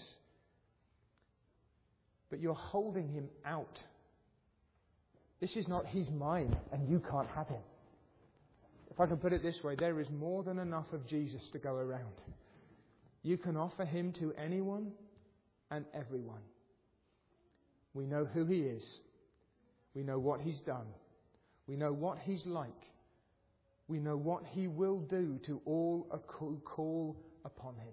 But you're holding him out. This is not he's mine and you can't have him. If I can put it this way, there is more than enough of Jesus to go around. You can offer him to anyone and everyone. We know who he is. We know what he's done. We know what he's like. We know what he will do to all who call upon him.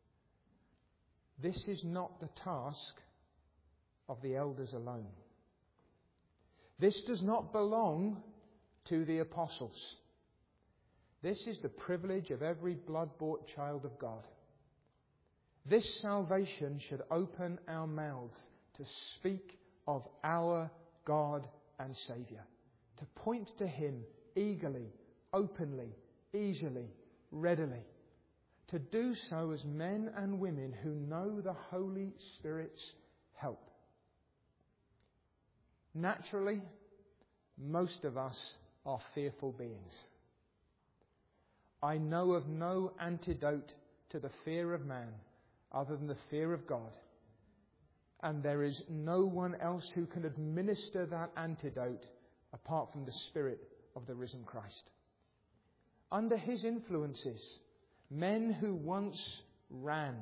This is not the task of the elders alone. This does not belong to the apostles. This is the privilege of every blood-bought child of God. This salvation should open our mouths to speak of our God and Saviour, to point to him eagerly, openly, easily, readily, to do so as men and women who know the Holy Spirit's help. Naturally, most of us are fearful beings. I know of no antidote to the fear of man other than the fear of God. And there is no one else who can administer that antidote apart from the Spirit of the risen Christ. Under his influences, men who once ran,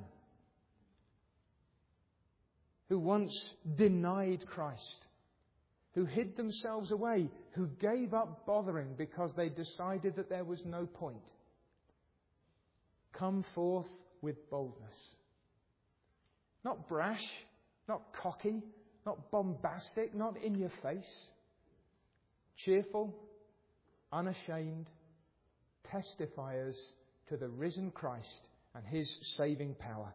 who once denied Christ, who hid themselves away, who gave up bothering because they decided that there was no point, come forth with boldness. Not brash, not cocky, not bombastic, not in your face. Cheerful, unashamed, testifiers to the risen Christ and his saving power.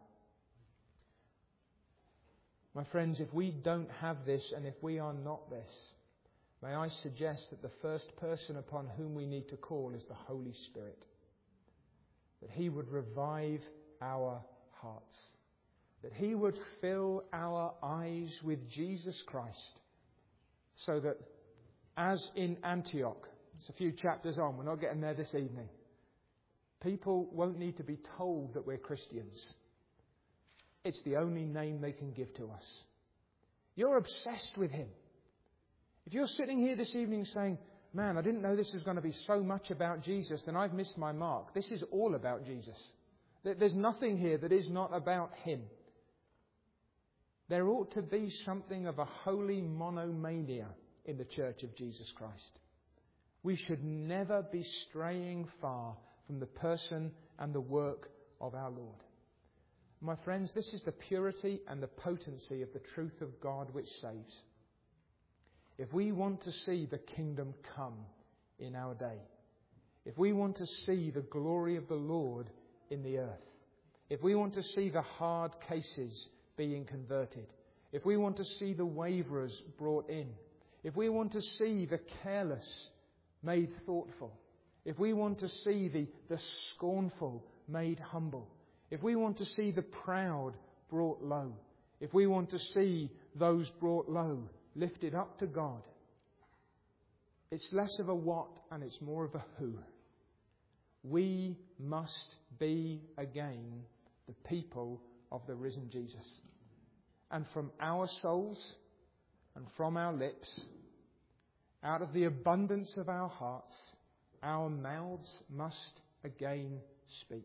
My friends, if we don't have this and if we are not this, may I suggest that the first person upon whom we need to call is the Holy Spirit. That he would revive our hearts. That he would fill our eyes with Jesus Christ. So that, as in Antioch, it's a few chapters on, we're not getting there this evening, people won't need to be told that we're Christians. It's the only name they can give to us. You're obsessed with him. If you're sitting here this evening saying, man, I didn't know this was going to be so much about Jesus, then I've missed my mark. This is all about Jesus. There's nothing here that is not about him. There ought to be something of a holy monomania in the Church of Jesus Christ. We should never be straying far from the person and the work of our Lord. My friends, this is the purity and the potency of the truth of God which saves. If we want to see the kingdom come in our day, if we want to see the glory of the Lord in the earth, if we want to see the hard cases being converted, if we want to see the waverers brought in, if we want to see the careless made thoughtful, if we want to see the, the scornful made humble, if we want to see the proud brought low, if we want to see those brought low lifted up to God, it's less of a what and it's more of a who. We must be again the people of the risen Jesus. And from our souls and from our lips, out of the abundance of our hearts, our mouths must again speak.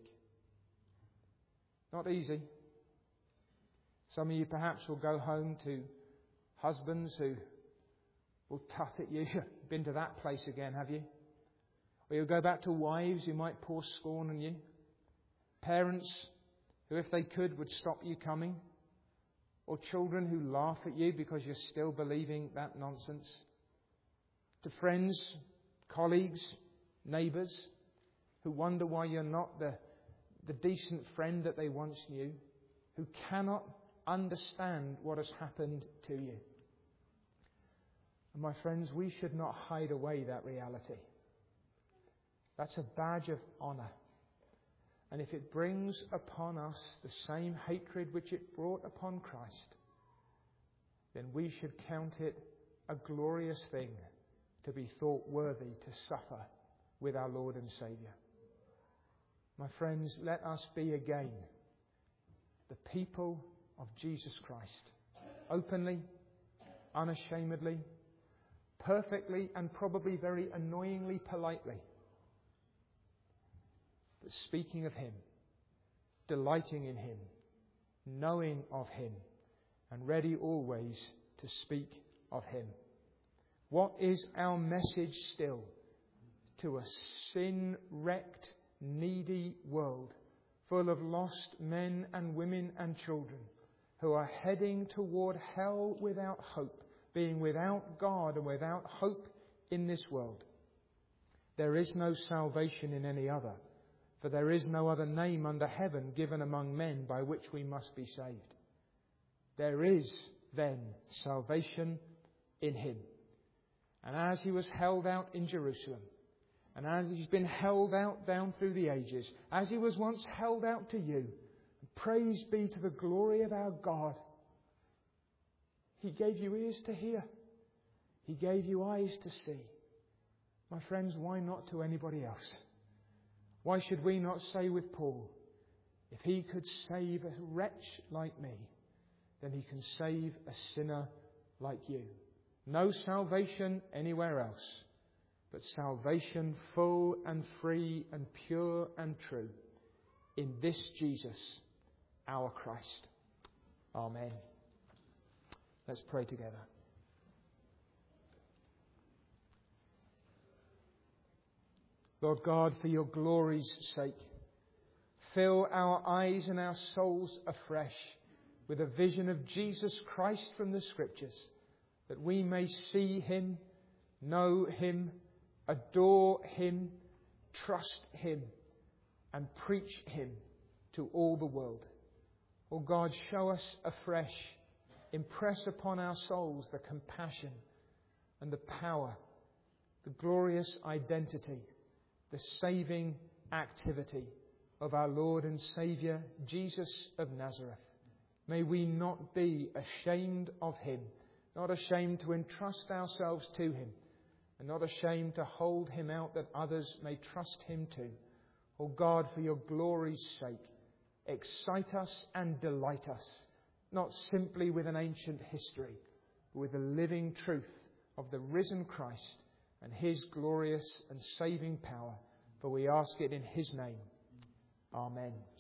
Not easy. Some of you perhaps will go home to husbands who will tut at you. Been to that place again, have you? Or you'll go back to wives who might pour scorn on you. Parents who, if they could, would stop you coming. Or children who laugh at you because you're still believing that nonsense. To friends, colleagues, neighbours who wonder why you're not the, the decent friend that they once knew. Who cannot understand what has happened to you. And my friends, we should not hide away that reality. That's a badge of honour. And if it brings upon us the same hatred which it brought upon Christ, then we should count it a glorious thing to be thought worthy to suffer with our Lord and Saviour. My friends, let us be again the people of Jesus Christ, openly, unashamedly, perfectly, and probably very annoyingly politely, but speaking of Him, delighting in Him, knowing of Him, and ready always to speak of Him. What is our message still to a sin-wrecked, needy world full of lost men and women and children who are heading toward hell without hope, being without God and without hope in this world? There is no salvation in any other, for there is no other name under heaven given among men by which we must be saved. There is, then, salvation in Him. And as He was held out in Jerusalem, and as He's been held out down through the ages, as He was once held out to you, praise be to the glory of our God. He gave you ears to hear. He gave you eyes to see. My friends, why not to anybody else? Why should we not say with Paul, if He could save a wretch like me, then He can save a sinner like you. No salvation anywhere else, but salvation full and free and pure and true in this Jesus, our Christ. Amen. Let's pray together. Lord God, for your glory's sake, fill our eyes and our souls afresh with a vision of Jesus Christ from the Scriptures, that we may see Him, know Him, adore Him, trust Him, and preach Him to all the world. Oh God, show us afresh, impress upon our souls the compassion and the power, the glorious identity, the saving activity of our Lord and Saviour, Jesus of Nazareth. May we not be ashamed of Him, not ashamed to entrust ourselves to Him, and not ashamed to hold Him out that others may trust Him too. O God, for your glory's sake, excite us and delight us, not simply with an ancient history, but with the living truth of the risen Christ and His glorious and saving power. For we ask it in His name. Amen.